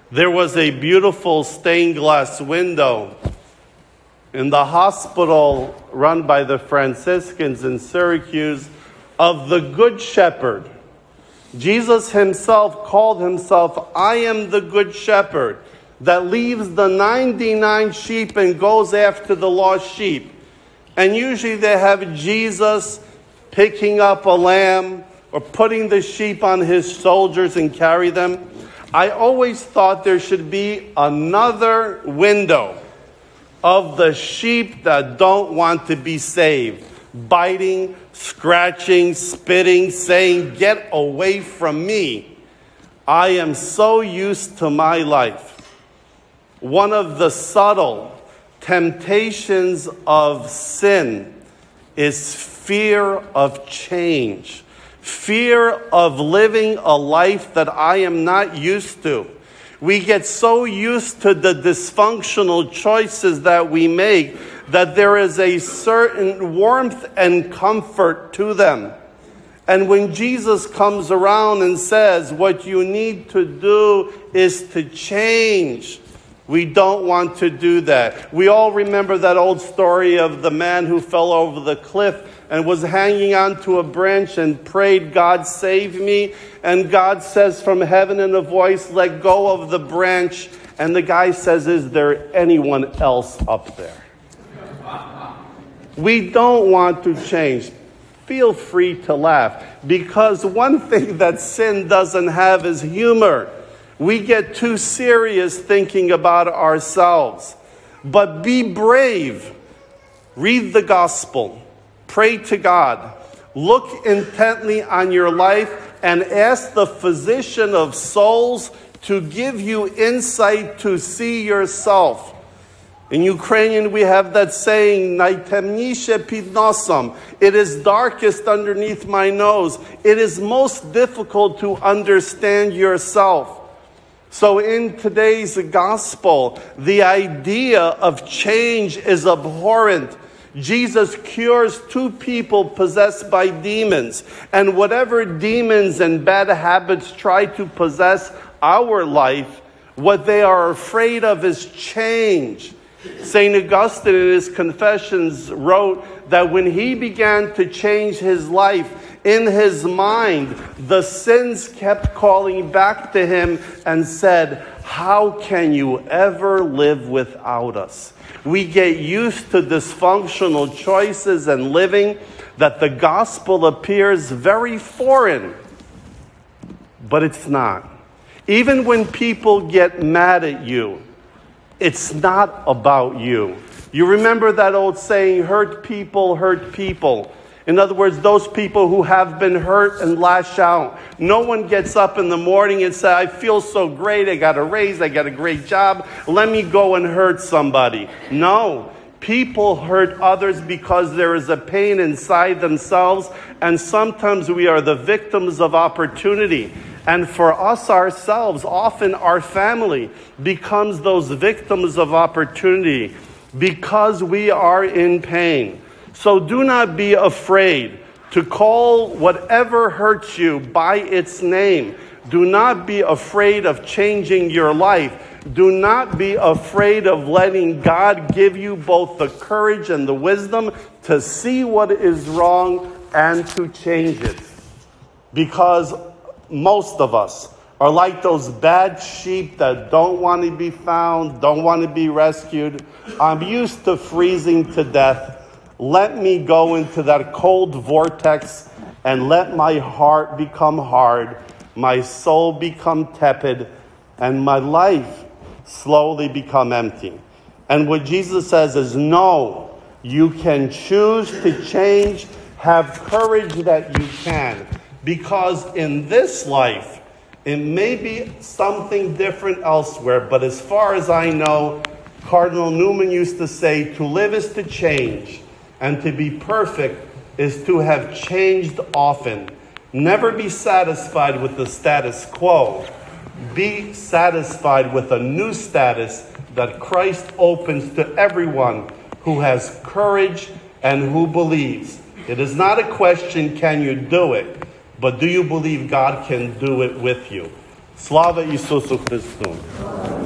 There was a beautiful stained glass window in the hospital run by the Franciscans in Syracuse of the Good Shepherd. Jesus himself called himself, I am the Good Shepherd that leaves the 99 sheep and goes after the lost sheep. And usually they have Jesus picking up a lamb or putting the sheep on his shoulders and carry them. I always thought there should be another window of the sheep that don't want to be saved, biting, scratching, spitting, saying, get away from me. I am so used to my life. One of the subtle temptations of sin is fear of change. Fear of living a life that I am not used to. We get so used to the dysfunctional choices that we make that there is a certain warmth and comfort to them. And when Jesus comes around and says, what you need to do is to change, we don't want to do that. We all remember that old story of the man who fell over the cliff and was hanging onto a branch and prayed, God save me. And God says from heaven in a voice, let go of the branch. And the guy says, is there anyone else up there? We don't want to change. Feel free to laugh. Because one thing that sin doesn't have is humor. We get too serious thinking about ourselves. But be brave. Read the gospel. Pray to God. Look intently on your life and ask the physician of souls to give you insight to see yourself. In Ukrainian, we have that saying, "Najtemniše pid nosem." It is darkest underneath my nose. It is most difficult to understand yourself. So in today's gospel, the idea of change is abhorrent. Jesus cures two people possessed by demons. And whatever demons and bad habits try to possess our life, what they are afraid of is change. St. Augustine in his Confessions wrote that when he began to change his life, in his mind, the sins kept calling back to him and said, how can you ever live without us? We get used to dysfunctional choices and living that the gospel appears very foreign. But it's not. Even when people get mad at you, it's not about you. You remember that old saying, hurt people hurt people. In other words, those people who have been hurt and lash out. No one gets up in the morning and says, I feel so great, I got a raise, I got a great job, let me go and hurt somebody. No, people hurt others because there is a pain inside themselves, and sometimes we are the victims of opportunity. And for us ourselves, often our family becomes those victims of opportunity because we are in pain. So do not be afraid to call whatever hurts you by its name. Do not be afraid of changing your life. Do not be afraid of letting God give you both the courage and the wisdom to see what is wrong and to change it. Because most of us are like those bad sheep that don't want to be found, don't want to be rescued. I'm used to freezing to death. Let me go into that cold vortex and let my heart become hard, my soul become tepid, and my life slowly become empty. And what Jesus says is, no, you can choose to change. Have courage that you can. Because in this life, it may be something different elsewhere, but as far as I know, Cardinal Newman used to say, to live is to change. And to be perfect is to have changed often. Never be satisfied with the status quo. Be satisfied with a new status that Christ opens to everyone who has courage and who believes. It is not a question, can you do it? But do you believe God can do it with you? Слава Ісусу Христу!